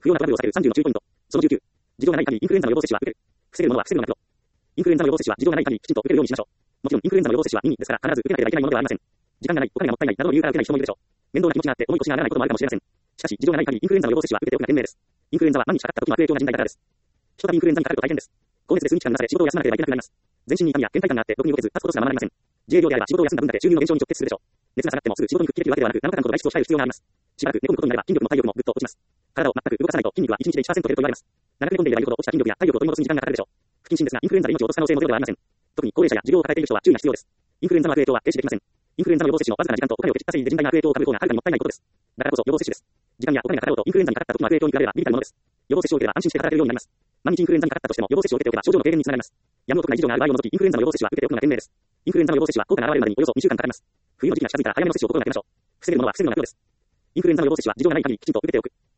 不要なトラブルを避ける30の注意ポイント。その19。事情がない限りインフルエンザの予防接種は受ける。防げるものは防ぐのがプロ。インフルエンザの予防接種は事情がない限りきちんと受けるようにしましょう。もちろんインフルエンザの予防接種は任意ですから必ず受けなければいけないものではありません。時間がない、お金がもったいないなどの理由から受けない人もいるでしょう。面倒な気持ちがあって重い腰がならないこともあるかもしれません。しかし事情がない限りインフルエンザの予防接種は受けておくが賢明です。インフルエンザは万日かかった時の悪影響が甚大だからです。ひとたびインフルエンザにかかると大変です。高熱で数日間なされ仕事を休まなければいけなくなります。全身に痛みや倦怠感があってろくに動けず立つことすらままなりません。自営業であれば仕事を休んだ分だけ収入の減少に直結するでしょう。熱が下がってもすぐ仕事に復帰できるわけではなく、7日間ほど外出を控える必要があります。しばらく寝込むことになれば筋力も体力もぐっと落ちます。体を全く動かさないと筋肉は1日で 1% 減ると言われます。長く寝込んでいればいるほど落ちた筋力や体力を取り戻すに時間がかかるでしょう。不謹慎ですがインフルエンザで命を落とす可能性もゼロではありません。特に高齢者や持病を抱えている人は注意が必要です。インフルエンザの悪影響は停止できません。インフルエンザの予防接種のわずかな時間とお金をケチったせいで甚大な悪影響を被る方がはるかにもったいないことです。だからこそ予防接種です。時間やお金がかかろうとインフルエンザにかかった時の悪影響に比べれば微々たるものです。予防接種を受ければ安心して働けるようになります。万日インフルエンザにかかったとしても予防接種を受けておけば症状の軽減につながります。やむを得ない事情がある場合を除きインフルエンザの予防接種は受けておくのが賢明です。インフルエンザの予防接種は効果が現れるまでにおよそ2週間かかります。冬の時期が近づいたら早めの接種を心がけましょう。防げるものは防ぐのがプロです。インフルエンザの予防接種は事情がない限りきちんと受けておく。